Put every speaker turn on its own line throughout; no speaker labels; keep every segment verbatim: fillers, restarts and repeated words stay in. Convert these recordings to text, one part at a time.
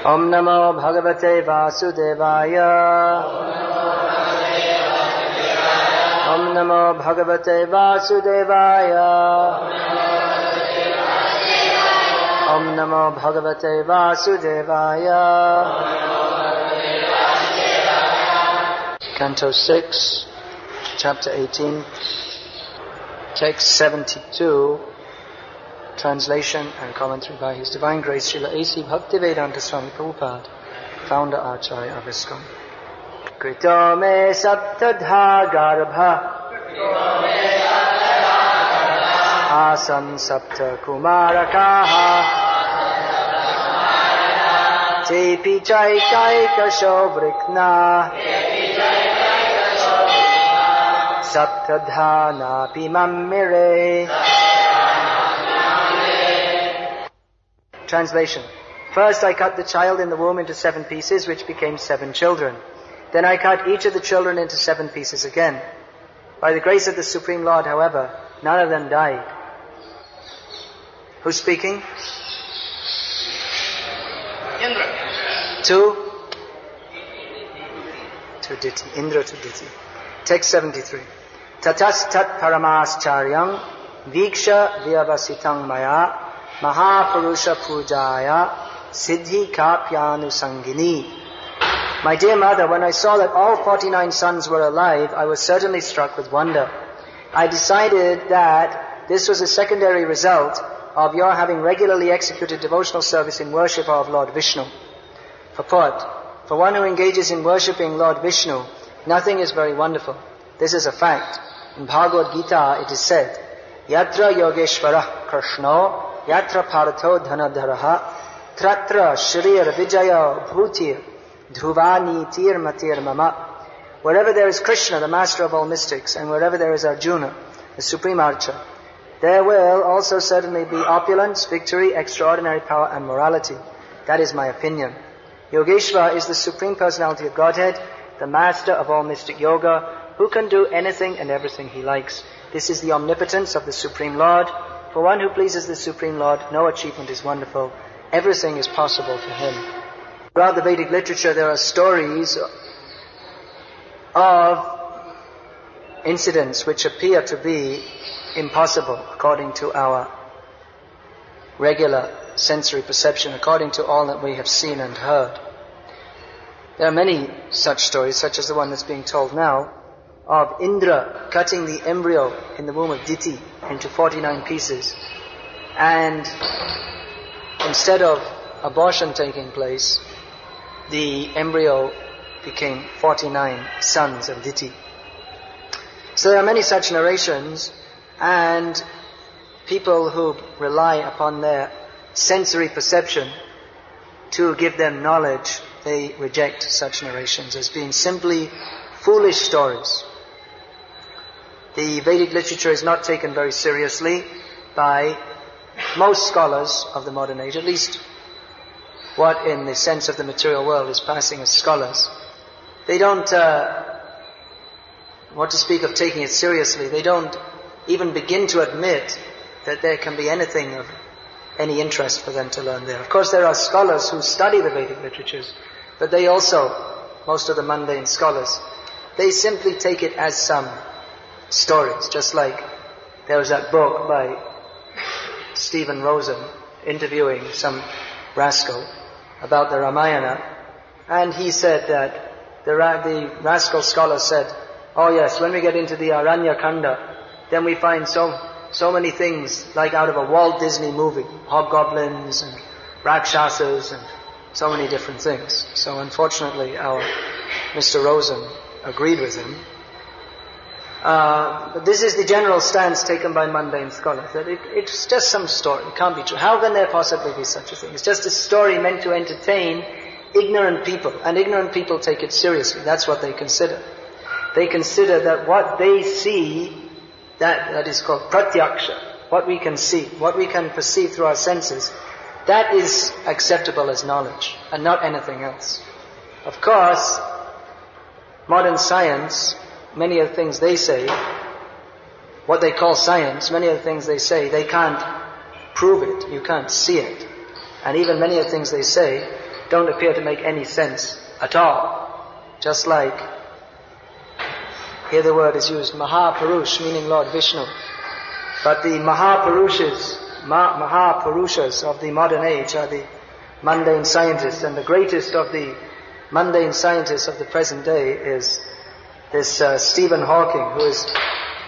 Om Namo Bhagavate Vasudevaya. Om Namo Bhagavate Vasudevaya. Om Namo Bhagavate Vasudevaya. Canto six, Chapter eighteen, Text seventy-two, translation and commentary by His Divine Grace Srila A C Bhaktivedanta Swami Prabhupada, founder Acharya of ISKCON. Krito me saptadha garbha asan sapta kumarakaha tepi chaikaika shovrikna saptadhana pimamire. Translation. First I cut the child in the womb into seven pieces, which became seven children. Then I cut each of the children into seven pieces again. By the grace of the Supreme Lord, however, none of them died. Who's speaking?
Indra.
To? To Diti. Indra to Diti. Text seventy-three. Tatas tat paramascharyan viksha vyavasitang maya mahapurusha pujaya siddhi kapyanu sangini. My dear mother, when I saw that all forty-nine sons were alive, I was certainly struck with wonder. I decided that this was a secondary result of your having regularly executed devotional service in worship of Lord Vishnu. Purport. For one who engages in worshipping Lord Vishnu, nothing is very wonderful. This is a fact. In Bhagavad Gita it is said, Yatra Yogeshwarah Krishno, Yatra Partho Dhanadharaha, Tratra Shrir Vijaya Bhutir, Dhruvani Tir Matir Mama. Wherever there is Krishna, the master of all mystics, and wherever there is Arjuna, the supreme archer, there will also certainly be opulence, victory, extraordinary power and morality. That is my opinion. Yogeshwara is the Supreme Personality of Godhead, the master of all mystic yoga, who can do anything and everything he likes. This is the omnipotence of the Supreme Lord. For one who pleases the Supreme Lord, no achievement is wonderful. Everything is possible for him. Throughout the Vedic literature, there are stories of incidents which appear to be impossible according to our regular sensory perception, according to all that we have seen and heard. There are many such stories, such as the one that's being told now, of Indra cutting the embryo in the womb of Diti into forty-nine pieces, and instead of abortion taking place, the embryo became forty-nine sons of Diti. So there are many such narrations, and people who rely upon their sensory perception to give them knowledge, they reject such narrations as being simply foolish stories. The Vedic literature is not taken very seriously by most scholars of the modern age, at least what in the sense of the material world is passing as scholars. They don't, uh, what to speak of taking it seriously, they don't even begin to admit that there can be anything of any interest for them to learn there. Of course, there are scholars who study the Vedic literatures, but they also, most of the mundane scholars, they simply take it as some stories, just like there was that book by Stephen Rosen interviewing some rascal about the Ramayana, and he said that the, ra- the rascal scholar said, oh yes, when we get into the Aranya Kanda, then we find so so many things like out of a Walt Disney movie, hobgoblins and rakshasas and so many different things. So unfortunately our Mister Rosen agreed with him. Uh, but this is the general stance taken by mundane scholars, that it, it's just some story, it can't be true. How can there possibly be such a thing? It's just a story meant to entertain ignorant people, and ignorant people take it seriously. That's what they consider. They consider that what they see, that, that is called pratyaksha, what we can see, what we can perceive through our senses, that is acceptable as knowledge, and not anything else. Of course, modern science, many of the things they say, what they call science, many of the things they say, they can't prove it, you can't see it. And even many of the things they say, don't appear to make any sense at all. Just like, here the word is used, Mahapurush, meaning Lord Vishnu. But the Mahapurushas, Ma- Mahapurushas of the modern age are the mundane scientists, and the greatest of the mundane scientists of the present day is this uh, Stephen Hawking, who is,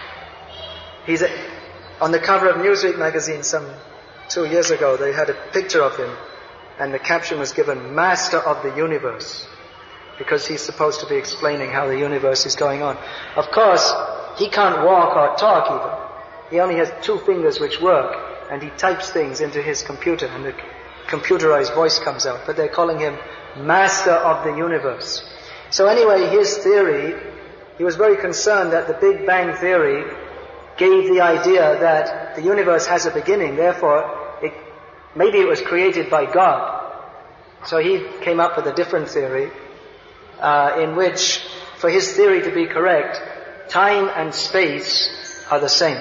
he's a, on the cover of Newsweek magazine some two years ago, they had a picture of him, and the caption was given, Master of the Universe, because he's supposed to be explaining how the universe is going on. Of course, he can't walk or talk either. He only has two fingers which work, and he types things into his computer, and the computerized voice comes out. But they're calling him Master of the Universe. So anyway, his theory, he was very concerned that the Big Bang Theory gave the idea that the universe has a beginning, therefore it, maybe it was created by God. So he came up with a different theory, uh, in which, for his theory to be correct, time and space are the same.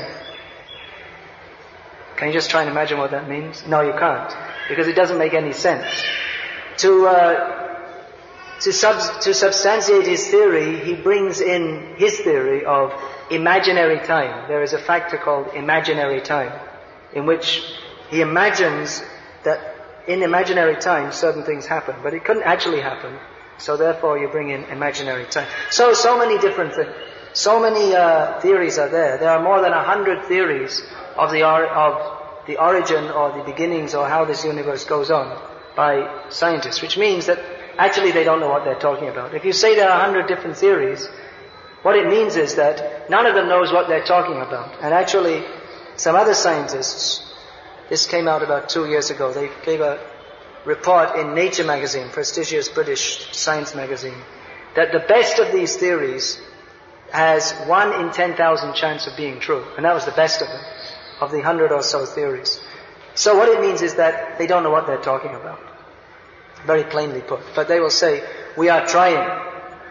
Can you just try and imagine what that means? No, you can't, because it doesn't make any sense. To uh, to, sub- to substantiate his theory, he brings in his theory of imaginary time. There is a factor called imaginary time, in which he imagines that in imaginary time certain things happen, but it couldn't actually happen, so therefore you bring in imaginary time. So, so many different things. So many uh, theories are there. There are more than a hundred theories of the or- of the origin or the beginnings or how this universe goes on by scientists, which means that actually they don't know what they're talking about. If you say there are a hundred different theories, what it means is that none of them knows what they're talking about. And actually, some other scientists, this came out about two years ago, they gave a report in Nature magazine, prestigious British science magazine, that the best of these theories has one in ten thousand chance of being true. And that was the best of them, of the hundred or so theories. So what it means is that they don't know what they're talking about. Very plainly put. But they will say, we are trying.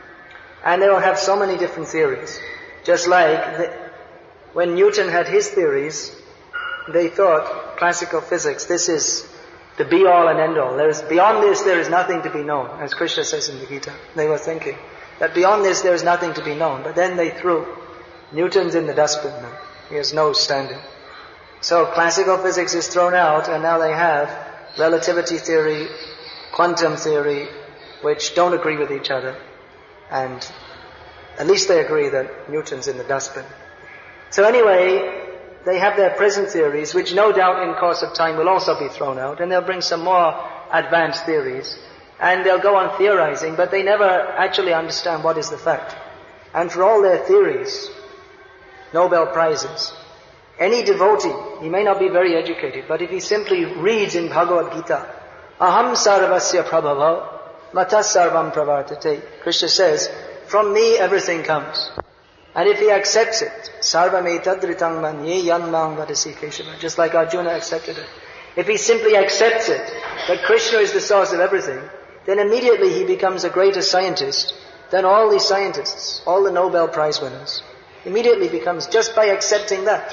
And they will have so many different theories. Just like the, when Newton had his theories, they thought, classical physics, this is the be-all and end-all. There is, beyond this, there is nothing to be known, as Krishna says in the Gita. They were thinking that beyond this, there is nothing to be known. But then they threw Newton's in the dustbin now. He has no standing. So classical physics is thrown out, and now they have relativity theory, quantum theory, which don't agree with each other. And at least they agree that Newton's in the dustbin. So anyway, they have their present theories, which no doubt in course of time will also be thrown out, and they'll bring some more advanced theories, and they'll go on theorizing, but they never actually understand what is the fact. And for all their theories, Nobel Prizes, any devotee, he may not be very educated, but if he simply reads in Bhagavad Gita, Aham sarvasya prabhava, matas sarvam pravartate. Krishna says, from me everything comes. And if he accepts it, sarvam etadritang manye yanmang vadasi keshava, just like Arjuna accepted it. If he simply accepts it, that Krishna is the source of everything, then immediately he becomes a greater scientist than all the scientists, all the Nobel Prize winners. Immediately becomes, just by accepting that.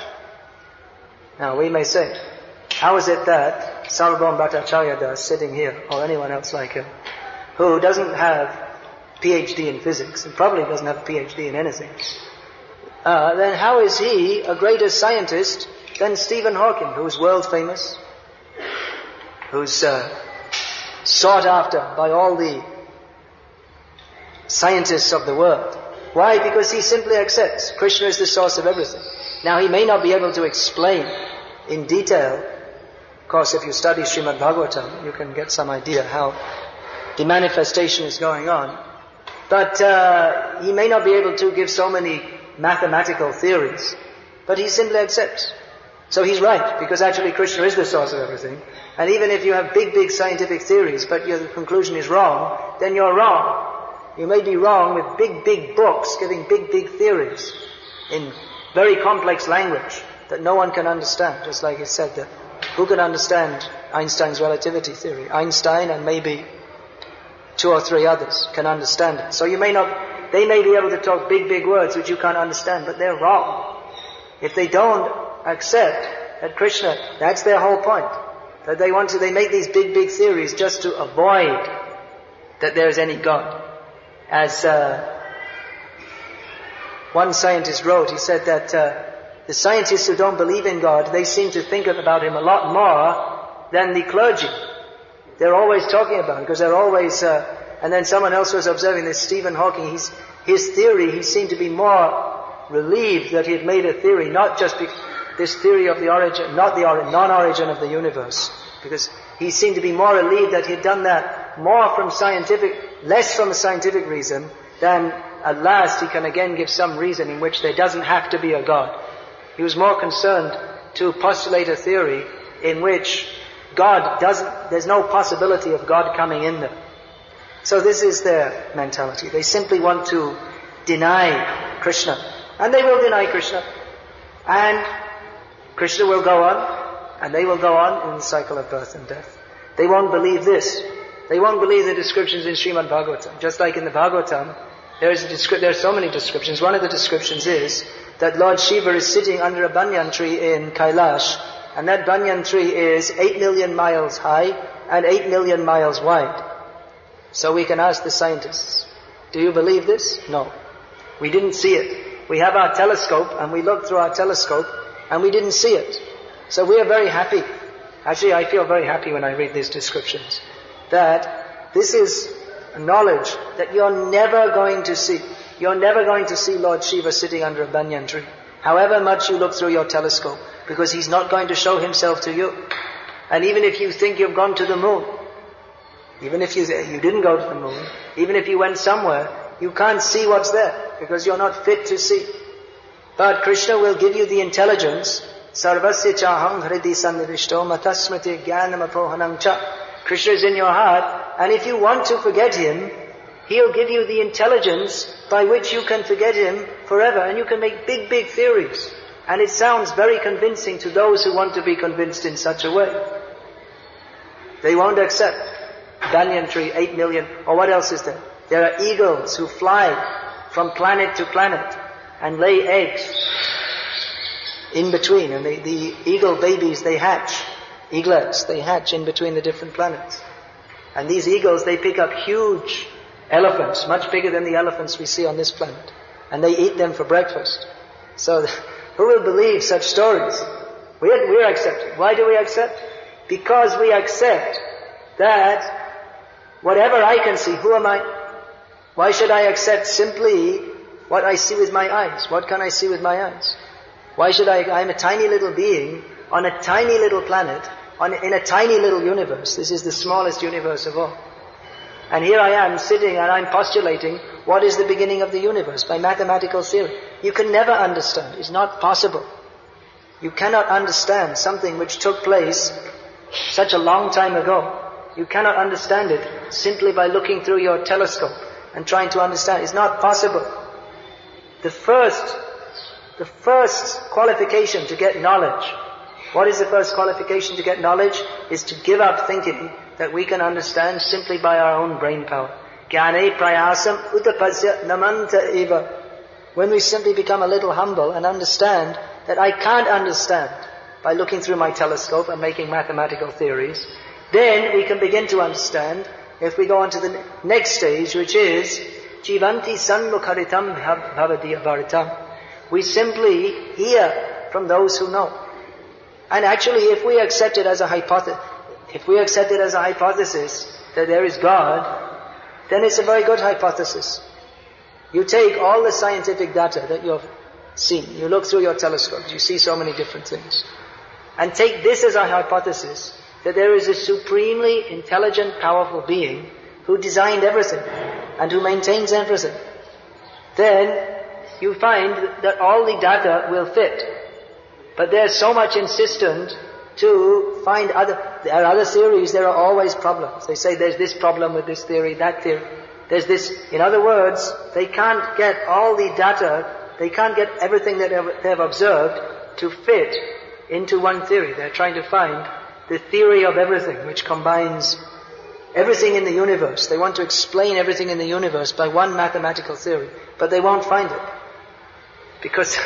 Now we may say, how is it that Sarvabhauma Bhattacharya Das, sitting here, or anyone else like him, who doesn't have P H D in physics, and probably doesn't have a P H D in anything, uh, then how is he a greater scientist than Stephen Hawking, who's world famous, who's uh, sought after by all the scientists of the world? Why? Because he simply accepts Krishna is the source of everything. Now he may not be able to explain in detail. Of course, if you study Srimad Bhagavatam, you can get some idea how the manifestation is going on. But uh, he may not be able to give so many mathematical theories. But he simply accepts. So he's right, because actually Krishna is the source of everything. And even if you have big, big scientific theories, but your conclusion is wrong, then you're wrong. You may be wrong with big, big books giving big, big theories in very complex language that no one can understand. Just like he said that, who can understand Einstein's relativity theory? Einstein and maybe two or three others can understand it. So you may not, they may be able to talk big, big words which you can't understand, but they're wrong. If they don't accept that Krishna, that's their whole point. That they want to, they make these big, big theories just to avoid that there is any God. As uh, one scientist wrote, he said that uh, the scientists who don't believe in God, they seem to think about Him a lot more than the clergy. They're always talking about Him, because they're always... Uh, and then someone else was observing this, Stephen Hawking, he's, his theory, he seemed to be more relieved that he had made a theory, not just be, this theory of the origin, not the or, non-origin of the universe, because he seemed to be more relieved that he had done that more from scientific, less from a scientific reason, than at last he can again give some reason in which there doesn't have to be a God. He was more concerned to postulate a theory in which God doesn't, there's no possibility of God coming in there. So this is their mentality. They simply want to deny Krishna. And they will deny Krishna. And Krishna will go on, and they will go on in the cycle of birth and death. They won't believe this. They won't believe the descriptions in Srimad Bhagavatam. Just like in the Bhagavatam, there is a descri- there are so many descriptions. One of the descriptions is that Lord Shiva is sitting under a banyan tree in Kailash, and that banyan tree is eight million miles high and eight million miles wide. So we can ask the scientists, do you believe this? No. We didn't see it. We have our telescope, and we look through our telescope, and we didn't see it. So we are very happy. Actually, I feel very happy when I read these descriptions. That this is knowledge that you're never going to see. You're never going to see Lord Shiva sitting under a banyan tree, however much you look through your telescope, because He's not going to show Himself to you. And even if you think you've gone to the moon, even if you, you didn't go to the moon, even if you went somewhere, you can't see what's there, because you're not fit to see. But Krishna will give you the intelligence. Sarvasya chaham hridi sannivishto matasmriti jnanam apohanam cha. Krishna is in your heart, and if you want to forget Him, He'll give you the intelligence by which you can forget Him forever, and you can make big, big theories. And it sounds very convincing to those who want to be convinced in such a way. They won't accept banyan tree, eight million, or what else is there? There are eagles who fly from planet to planet and lay eggs in between, and the, the eagle babies, they hatch, eaglets, they hatch in between the different planets. And these eagles, they pick up huge elephants, much bigger than the elephants we see on this planet, and they eat them for breakfast. So, who will believe such stories? We are, we are accepting. Why do we accept? Because we accept that whatever I can see, who am I? Why should I accept simply what I see with my eyes? What can I see with my eyes? Why should I, I'm a tiny little being on a tiny little planet, on, in a tiny little universe. This is the smallest universe of all. And here I am sitting and I'm postulating what is the beginning of the universe by mathematical theory. You can never understand. It's not possible. You cannot understand something which took place such a long time ago. You cannot understand it simply by looking through your telescope and trying to understand. It's not possible. The first, the first qualification to get knowledge, what is the first qualification to get knowledge? Is to give up thinking that we can understand simply by our own brain power. Jnane prayasam utapasya namanta eva. When we simply become a little humble and understand that I can't understand by looking through my telescope and making mathematical theories, then we can begin to understand if we go on to the next stage, which is Jivanti sanmukharitam bhavadiya bharitam. We simply hear from those who know. And actually, if we accept it as a hypothesis, if we accept it as a hypothesis that there is God, then it's a very good hypothesis. You take all the scientific data that you've seen, you look through your telescopes, you see so many different things, and take this as a hypothesis that there is a supremely intelligent, powerful being who designed everything and who maintains everything. Then you find that all the data will fit. But there's so much insistent to find other, there are other theories, there are always problems. They say there's this problem with this theory, that theory. There's this, in other words, they can't get all the data, they can't get everything that they have observed to fit into one theory. They're trying to find the theory of everything, which combines everything in the universe. They want to explain everything in the universe by one mathematical theory, but they won't find it. Because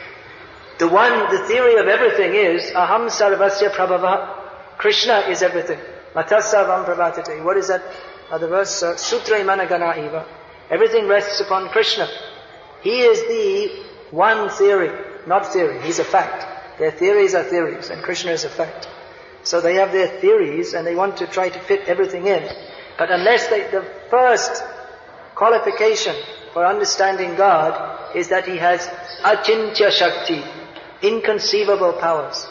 the one, the theory of everything is aham sarvasya prabhava. Krishna is everything. Matasavam pravartate. What is that? of the verse, uh, Sutre Managana Eva. Everything rests upon Krishna. He is the one theory, not theory. He's a fact. Their theories are theories, and Krishna is a fact. So they have their theories, and they want to try to fit everything in. But unless they, the first qualification for understanding God is that He has achintya shakti, inconceivable powers.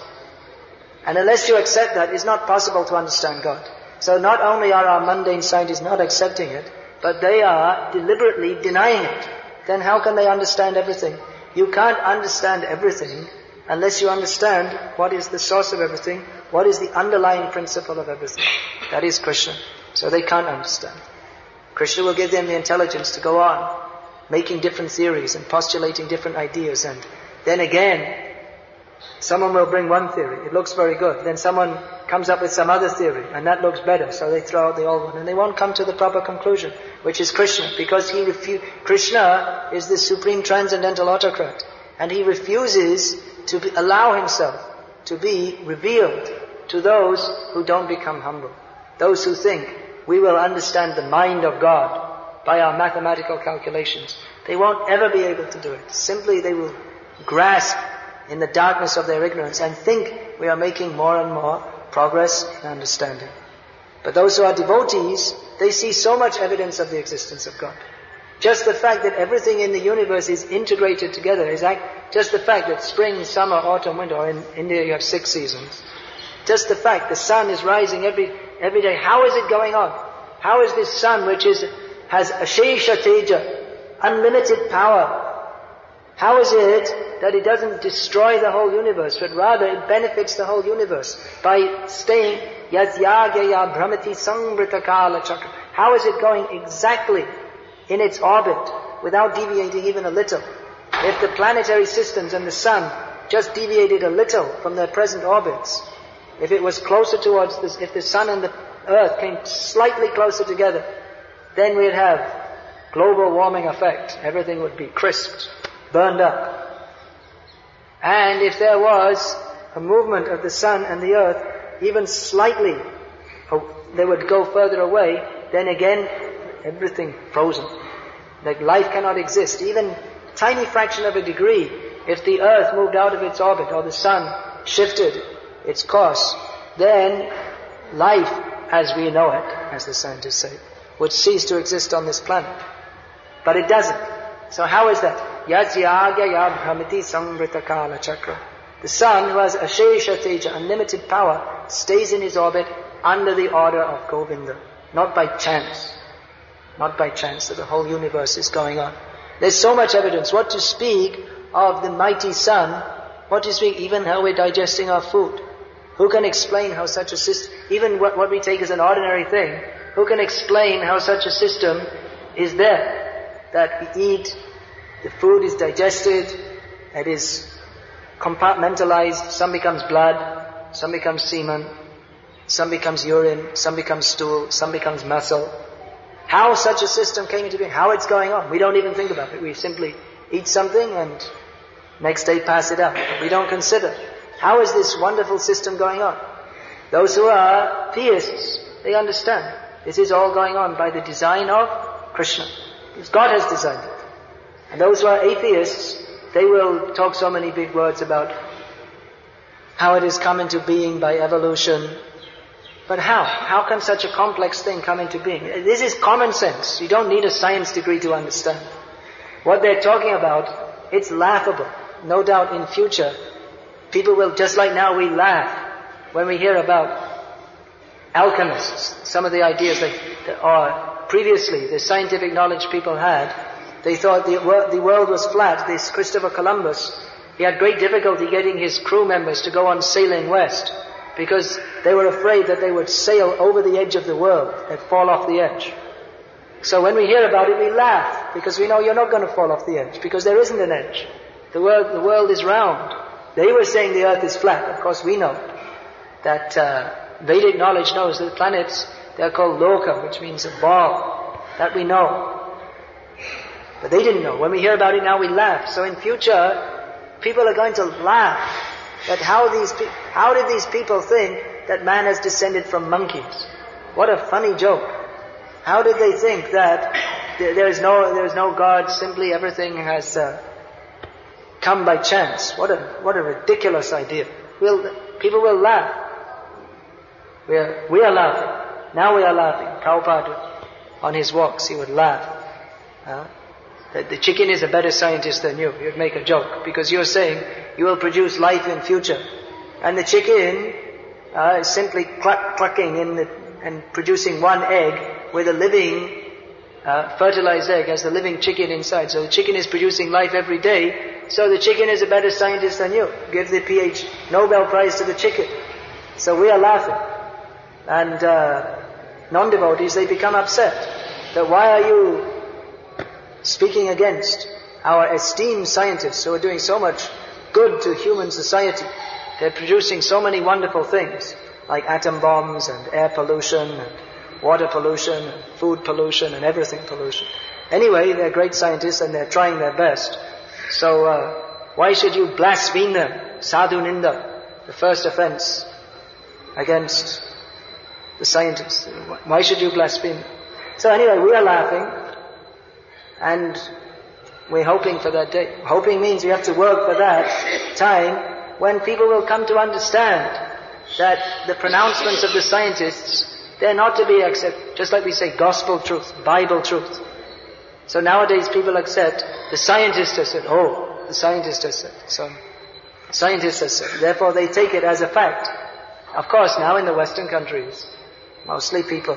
And unless you accept that, it's not possible to understand God. So not only are our mundane scientists not accepting it, but they are deliberately denying it. Then how can they understand everything? You can't understand everything unless you understand what is the source of everything, what is the underlying principle of everything. That is Krishna. So they can't understand. Krishna will give them the intelligence to go on making different theories and postulating different ideas, and then again someone will bring one theory, it looks very good, then someone comes up with some other theory and that looks better, so they throw out the old one and they won't come to the proper conclusion, which is Krishna, because he refu- Krishna is the supreme transcendental autocrat, and he refuses to be, allow himself to be revealed to those who don't become humble, those who think we will understand the mind of God by our mathematical calculations. They won't ever be able to do it. Simply they will grasp in the darkness of their ignorance and think we are making more and more progress in understanding. But those who are devotees, they see so much evidence of the existence of God. Just the fact that everything in the universe is integrated together is like just the fact that spring, summer, autumn, winter, or in India you have six seasons. Just the fact the sun is rising every every day. How is it going on? How is this sun, which is has ashesha teja, unlimited power, how is it that it doesn't destroy the whole universe, but rather it benefits the whole universe by staying yasyagya brahmati sambrita kala chakra? How is it going exactly in its orbit without deviating even a little? If the planetary systems and the sun just deviated a little from their present orbits, if it was closer towards this, if the sun and the earth came slightly closer together, then we'd have global warming effect. Everything would be crisped, burned up. And if there was a movement of the sun and the earth, even slightly, they would go further away, then again, everything frozen. Like life cannot exist. Even a tiny fraction of a degree, if the earth moved out of its orbit or the sun shifted its course, then life as we know it, as the scientists say, would cease to exist on this planet. But it doesn't. So how is that? Yasyagya brahmati samvrita kala chakra. The sun, who has ashesha teja, unlimited power, stays in his orbit under the order of Govinda. Not by chance. Not by chance that the whole universe is going on. There's so much evidence. What to speak of the mighty sun, what to speak even how we're digesting our food. Who can explain how such a system, even what, what we take as an ordinary thing, who can explain how such a system is there? That we eat, the food is digested, it is compartmentalized, some becomes blood, some becomes semen, some becomes urine, some becomes stool, some becomes muscle. How such a system came into being, how it's going on, we don't even think about it. We simply eat something and next day pass it out. We don't consider. How is this wonderful system going on? Those who are theists, they understand. This is all going on by the design of Krishna. Because God has designed it. And those who are atheists, they will talk so many big words about how it has come into being by evolution. But how? How can such a complex thing come into being? This is common sense. You don't need a science degree to understand. What they're talking about, it's laughable. No doubt in future, people will, just like now we laugh when we hear about alchemists, some of the ideas that, that are previously the scientific knowledge people had, they thought the, wor- the world was flat. This Christopher Columbus, he had great difficulty getting his crew members to go on sailing west because they were afraid that they would sail over the edge of the world and fall off the edge. So when we hear about it, we laugh because we know you're not going to fall off the edge because there isn't an edge. The world, the world is round. They were saying the earth is flat. Of course we know that uh, Vedic knowledge knows that the planets, they're called loka, which means a ball. That we know. But they didn't know. When we hear about it now, we laugh. So in future, people are going to laugh at how these pe- how did these people think that man has descended from monkeys? What a funny joke. How did they think that there is no there is no God? Simply everything has uh, come by chance. What a what a ridiculous idea! We'll, people will laugh. We are we are laughing. Now we are laughing. Prabhupada, on his walks, he would laugh. Uh, that the chicken is a better scientist than you. He would make a joke because you're saying you will produce life in future, and the chicken uh, is simply cluck, clucking in the, and producing one egg with a living uh, fertilized egg as the living chicken inside. So the chicken is producing life every day. So the chicken is a better scientist than you. Give the P H Nobel Prize to the chicken. So we are laughing, and uh, non-devotees, they become upset that why are you speaking against our esteemed scientists who are doing so much good to human society. They're producing so many wonderful things like atom bombs and air pollution and water pollution and food pollution and everything pollution. Anyway, they're great scientists and they're trying their best. So uh, why should you blaspheme them? Sadhu Ninda, the first offense against the scientists. Why should you blaspheme them? So anyway, we are laughing. And we're hoping for that day. Hoping means we have to work for that time when people will come to understand that the pronouncements of the scientists, they're not to be accepted. Just like we say gospel truth, Bible truth. So nowadays people accept the scientist has said, oh, the scientist has said. So, scientist has said. Therefore they take it as a fact. Of course, now in the Western countries, mostly people,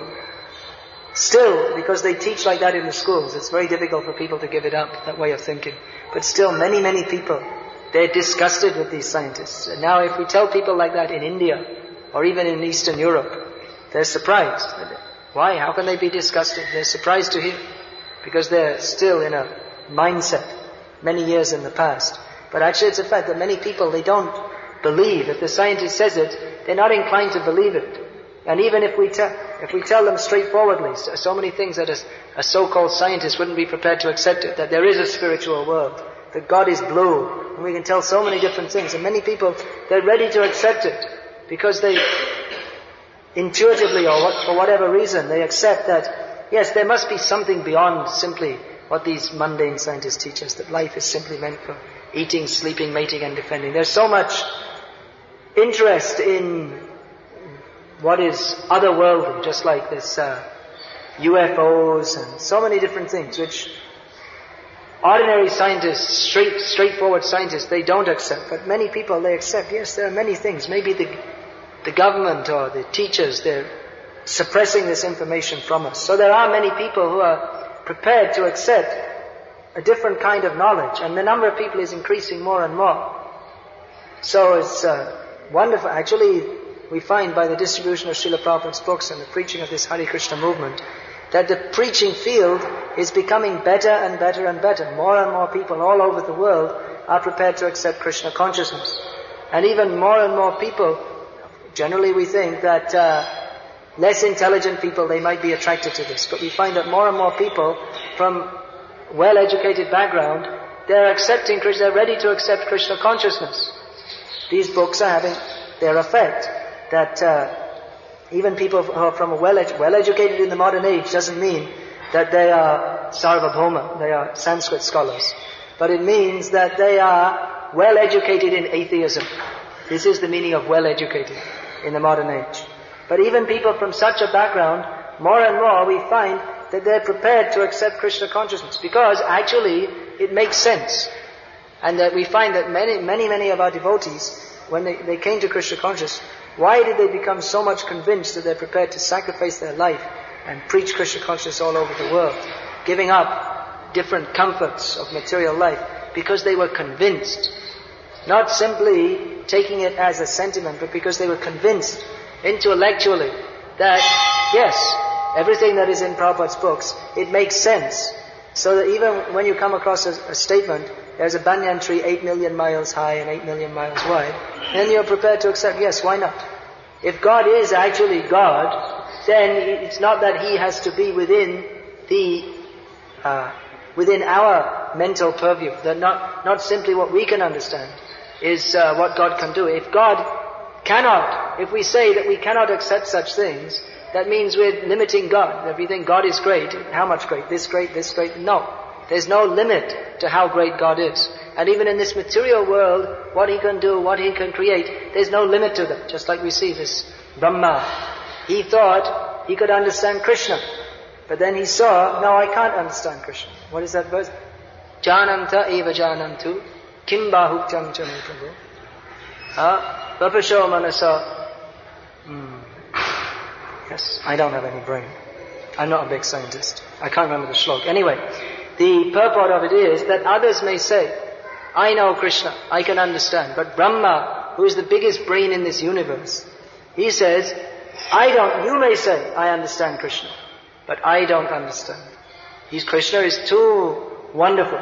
still, because they teach like that in the schools, it's very difficult for people to give it up, that way of thinking. But still, many, many people, they're disgusted with these scientists. And now if we tell people like that in India, or even in Eastern Europe, they're surprised. Why? How can they be disgusted? They're surprised to hear. Because they're still in a mindset, many years in the past. But actually it's a fact that many people, they don't believe. If the scientist says it, they're not inclined to believe it. And even if we tell, if we tell them straightforwardly, so, so many things that a, a so-called scientist wouldn't be prepared to accept it, that there is a spiritual world, that God is blue, and we can tell so many different things. And many people, they're ready to accept it, because they intuitively, or what, for whatever reason, they accept that, yes, there must be something beyond simply what these mundane scientists teach us, that life is simply meant for eating, sleeping, mating, and defending. There's so much interest in what is otherworldly, just like this uh, U F Os and so many different things, which ordinary scientists, straight, straightforward scientists, they don't accept. But many people, they accept. Yes, there are many things. Maybe the the government or the teachers, they're suppressing this information from us. So there are many people who are prepared to accept a different kind of knowledge, and the number of people is increasing more and more. So it's uh, wonderful. Actually, we find by the distribution of Srila Prabhupada's books and the preaching of this Hare Krishna movement, that the preaching field is becoming better and better and better. More and more people all over the world are prepared to accept Krishna consciousness. And even more and more people, generally we think that uh, less intelligent people, they might be attracted to this. But we find that more and more people from well-educated background, they're accepting Krishna, they're ready to accept Krishna consciousness. These books are having their effect. That uh, even people who are from a well well-educated in the modern age doesn't mean that they are sarvabhauma, they are Sanskrit scholars. But it means that they are well-educated in atheism. This is the meaning of well-educated in the modern age. But even people from such a background, more and more we find that they're prepared to accept Krishna consciousness, because actually it makes sense. And that we find that many, many, many of our devotees, when they, they came to Krishna consciousness, why did they become so much convinced that they're prepared to sacrifice their life and preach Krishna consciousness all over the world, giving up different comforts of material life? Because they were convinced, not simply taking it as a sentiment, but because they were convinced intellectually that, yes, everything that is in Prabhupada's books, it makes sense. So that even when you come across a, a statement, there's a banyan tree eight million miles high and eight million miles wide, then you're prepared to accept, yes, why not? If God is actually God, then it's not that He has to be within the, uh, within our mental purview, that not, not simply what we can understand is uh, what God can do. If God cannot, if we say that we cannot accept such things, that means we're limiting God. If we think God is great, how much great? This great, this great? No. There's no limit to how great God is. And even in this material world, what He can do, what He can create, there's no limit to that. Just like we see this Brahma. He thought he could understand Krishna. But then he saw, no, I can't understand Krishna. What is that verse? Jananta eva janantu kim bahuktyam cha me prabhu. Ah, vapasho manasa. Hmm. Yes, I don't have any brain. I'm not a big scientist. I can't remember the shlok. Anyway, the purport of it is that others may say, I know Krishna, I can understand. But Brahma, who is the biggest brain in this universe, he says, I don't, you may say, I understand Krishna, but I don't understand. His Krishna is too wonderful.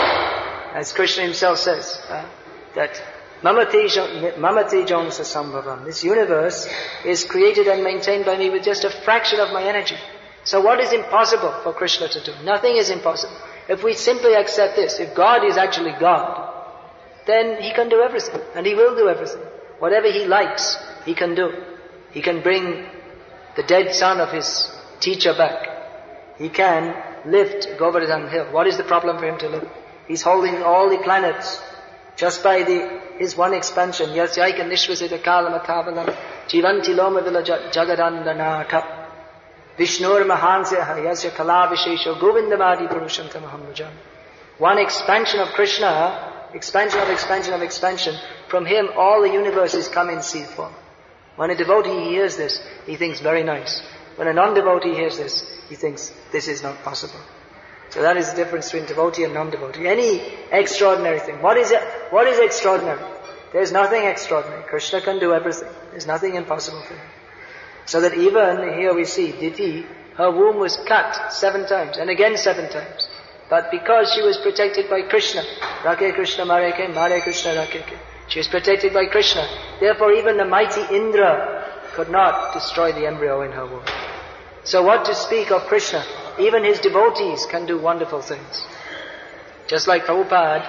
As Krishna himself says, uh, that Mamate Jongsa Sambhavam. This universe is created and maintained by me with just a fraction of my energy. So what is impossible for Krishna to do? Nothing is impossible. If we simply accept this, if God is actually God, then He can do everything, and He will do everything. Whatever He likes, He can do. He can bring the dead son of His teacher back. He can lift Govardhan hill. What is the problem for Him to lift? He's holding all the planets just by the His one expansion. Yasyaika nishvasita kalamatavalam jivanti loma vila jagadandanata Vishnur mahansyaha yasya kalavishesho govindamadi purushantamaham rajam. One expansion of Krishna, expansion of expansion of expansion. From Him all the universes come in seed form. When a devotee hears this, he thinks very nice. When a non-devotee hears this, he thinks this is not possible. So that is the difference between devotee and non-devotee. Any extraordinary thing. What is it? What is extraordinary? There's nothing extraordinary. Krishna can do everything. There's nothing impossible for Him. So that even here we see Diti, her womb was cut seven times and again seven times. But because she was protected by Krishna, Rake Krishna Mareke, Mare Krishna Rakeke, she was protected by Krishna. Therefore even the mighty Indra could not destroy the embryo in her womb. So what to speak of Krishna? Even His devotees can do wonderful things. Just like Prabhupada,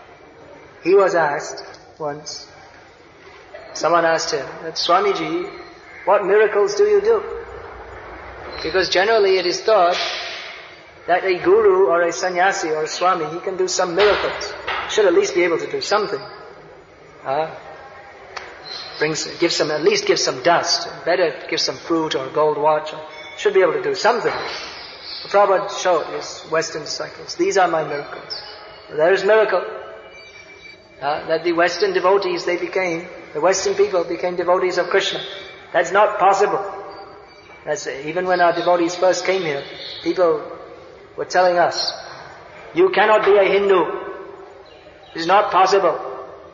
he was asked once, someone asked him, that Swamiji, what miracles do you do? Because generally it is thought that a guru or a sannyasi or a swami, he can do some miracles. Should at least be able to do something. Uh, brings, give some, at least give some dust. Better give some fruit or gold watch. Or, should be able to do something. The Prabhupada showed his Western disciples, these are my miracles. There is miracle. Uh, that the Western devotees, they became, the Western people became devotees of Krishna. That's not possible. That's, even when our devotees first came here, people were telling us, you cannot be a Hindu. It's not possible.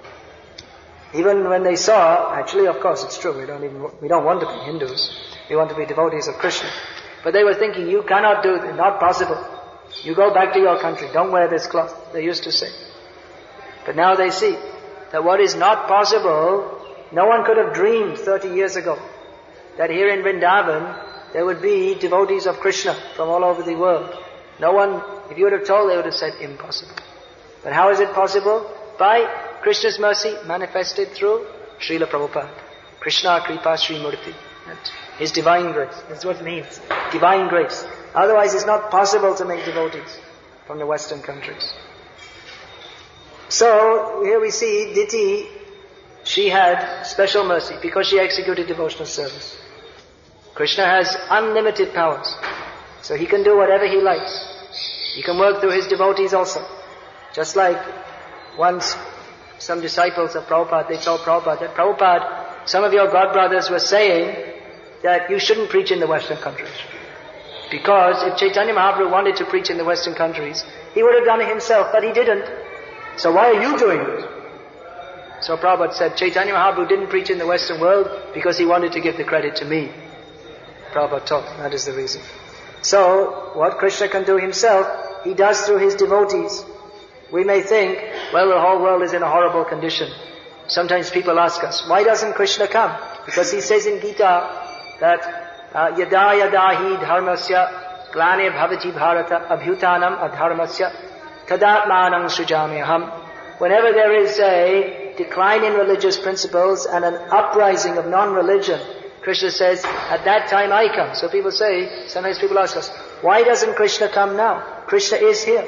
Even when they saw, actually of course it's true, we don't even, we don't want to be Hindus. We want to be devotees of Krishna. But they were thinking, you cannot do it, not possible. You go back to your country, don't wear this cloth, they used to say. But now they see that what is not possible, no one could have dreamed thirty years ago that here in Vrindavan there would be devotees of Krishna from all over the world. No one, if you would have told, they would have said impossible. But how is it possible? By Krishna's mercy manifested through Srila Prabhupada. Krishna Kripa Sri Murti. His divine grace. That's what it means. Divine grace. Otherwise it's not possible to make devotees from the Western countries. So, here we see Diti, she had special mercy because she executed devotional service. Krishna has unlimited powers. So He can do whatever He likes. He can work through His devotees also. Just like once some disciples of Prabhupada, they told Prabhupada that Prabhupada, some of your godbrothers were saying that you shouldn't preach in the Western countries. Because if Chaitanya Mahaprabhu wanted to preach in the Western countries, he would have done it himself, but he didn't. So why are you doing it? So Prabhupada said, Chaitanya Mahaprabhu didn't preach in the Western world because he wanted to give the credit to me. Prabhupada taught, that is the reason. So, what Krishna can do Himself, He does through His devotees. We may think, well, the whole world is in a horrible condition. Sometimes people ask us, why doesn't Krishna come? Because He says in Gita that, yada yada hi dharmasya glane bhavati bharata abhyutanam adharmasya tadatmanam srijamyaham. Whenever there is a decline in religious principles and an uprising of non-religion, Krishna says, at that time I come. So people say, sometimes people ask us, why doesn't Krishna come now? Krishna is here.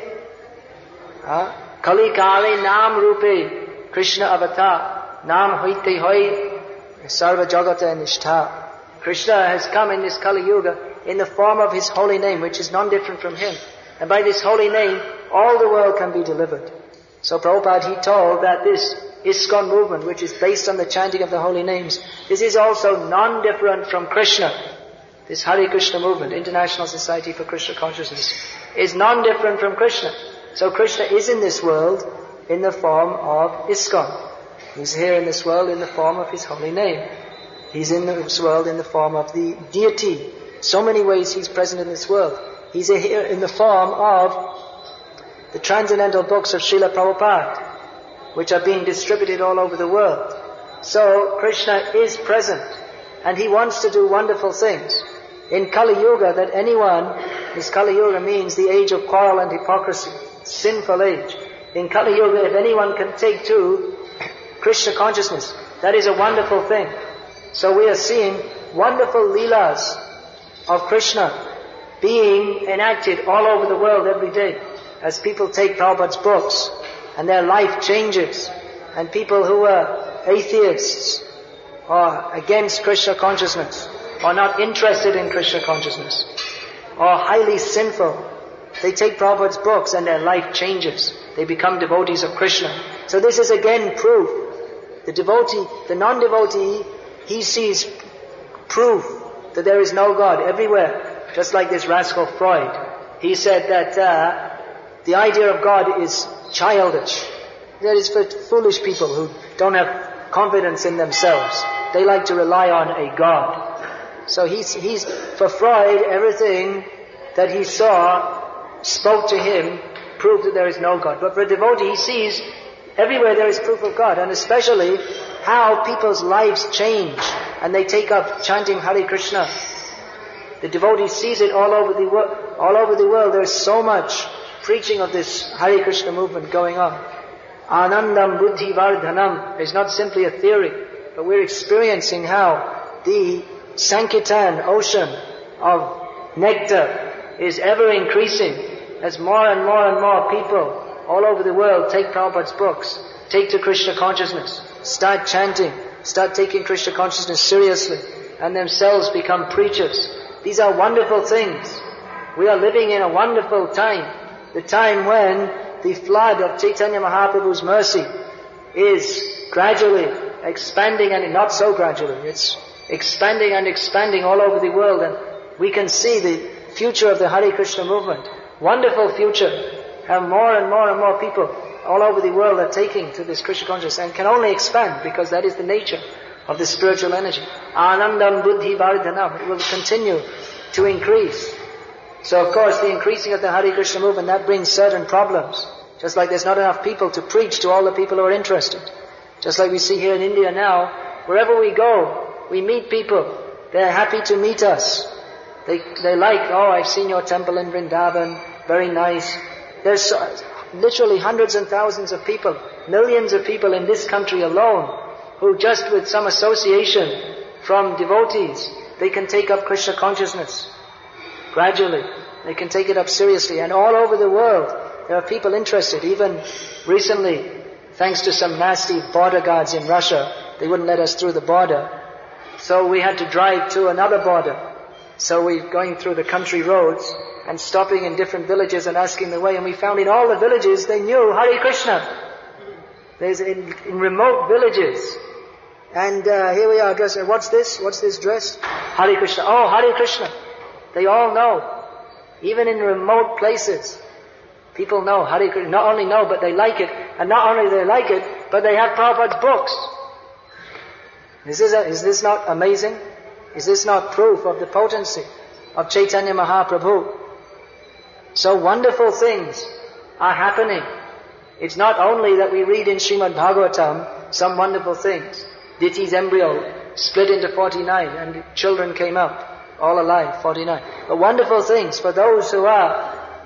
Huh? Kali Kali Nam Rupe Krishna Avatar Nam Hoite Hoi Sarva Jagata Nishtha. Krishna has come in this Kali Yuga in the form of His holy name, which is non-different from Him. And by this holy name, all the world can be delivered. So Prabhupada, he told that this ISKCON movement, which is based on the chanting of the holy names, this is also non-different from Krishna. This Hare Krishna movement, International Society for Krishna Consciousness, is non-different from Krishna. So Krishna is in this world in the form of ISKCON. He's here in this world in the form of His holy name. He's in this world in the form of the deity. So many ways He's present in this world. He's here in the form of the transcendental books of Srila Prabhupada, which are being distributed all over the world. So Krishna is present, and He wants to do wonderful things. In Kali Yuga, that anyone, this Kali Yuga means the age of quarrel and hypocrisy, sinful age. In Kali Yuga, if anyone can take to Krishna consciousness, that is a wonderful thing. So we are seeing wonderful leelas of Krishna being enacted all over the world every day, as people take Prabhupada's books and their life changes, and people who are atheists or against Krishna consciousness or not interested in Krishna consciousness or highly sinful, they take Prabhupada's books and their life changes. They become devotees of Krishna. So this is again proof. The devotee, the non-devotee, he sees proof that there is no God everywhere. Just like this rascal Freud. He said that uh, the idea of God is childish. That is for foolish people who don't have confidence in themselves. They like to rely on a God. So he's, he's for Freud, everything that he saw spoke to him, proved that there is no God. But for a devotee, he sees everywhere there is proof of God, and especially how people's lives change and they take up chanting Hare Krishna. The devotee sees it all over the world. All over the world, there is so much preaching of this Hare Krishna movement going on. Anandam Buddhi Vardhanam is not simply a theory, but we're experiencing how the Sankirtan ocean of nectar is ever increasing as more and more and more people all over the world take Prabhupada's books, take to Krishna consciousness, start chanting, start taking Krishna consciousness seriously, and themselves become preachers. These are wonderful things. We are living in a wonderful time. The time when the flood of Chaitanya Mahaprabhu's mercy is gradually expanding, and not so gradually. It's expanding and expanding all over the world, and we can see the future of the Hare Krishna movement. Wonderful future. How more and more and more people all over the world are taking to this Krishna consciousness, and can only expand because that is the nature of the spiritual energy. Anandam Buddhi Vardhanam. It will continue to increase. So of course the increasing of the Hare Krishna movement, that brings certain problems. Just like there's not enough people to preach to all the people who are interested. Just like we see here in India now, wherever we go, we meet people. They're happy to meet us. They they like, oh, I've seen your temple in Vrindavan, very nice. There's so, literally hundreds and thousands of people, millions of people in this country alone, who just with some association from devotees, they can take up Krishna consciousness. Gradually, they can take it up seriously. And all over the world, there are people interested. Even recently, thanks to some nasty border guards in Russia, they wouldn't let us through the border. So we had to drive to another border. So we're going through the country roads and stopping in different villages and asking the way. And we found in all the villages, they knew Hare Krishna. There's in, in remote villages. And uh, here we are dressed. What's this? What's this dress? Hare Krishna. Oh, Hare Krishna. They all know. Even in remote places, people know Hare Krishna. Not only know, but they like it. And not only do they like it, but they have Prabhupada's books. Is this, a, is this not amazing? Is this not proof of the potency of Chaitanya Mahaprabhu? So wonderful things are happening. It's not only that we read in Srimad Bhagavatam some wonderful things. Diti's embryo split into forty-nine and children came up, all alive, forty-nine. But wonderful things for those who are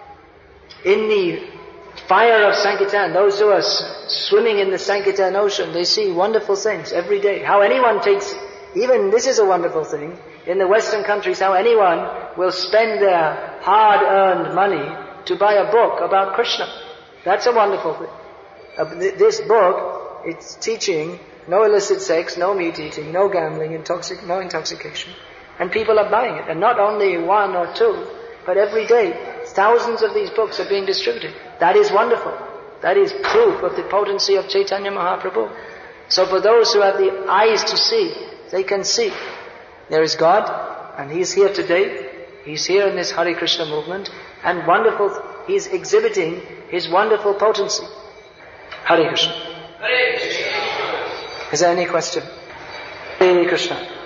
in the fire of Sankirtan, those who are swimming in the Sankirtan ocean, they see wonderful things every day. How anyone takes Even this is a wonderful thing. In the Western countries, how anyone will spend their hard-earned money to buy a book about Krishna. That's a wonderful thing. Uh, th- this book, it's teaching no illicit sex, no meat eating, no gambling, intoxic- no intoxication. And people are buying it. And not only one or two, but every day, thousands of these books are being distributed. That is wonderful. That is proof of the potency of Chaitanya Mahaprabhu. So for those who have the eyes to see, they can see. There is God, and He is here today. He's here in this Hare Krishna movement, and wonderful, He's exhibiting His wonderful potency. Hare Krishna. Hare Krishna. Is there any question? Hare Krishna.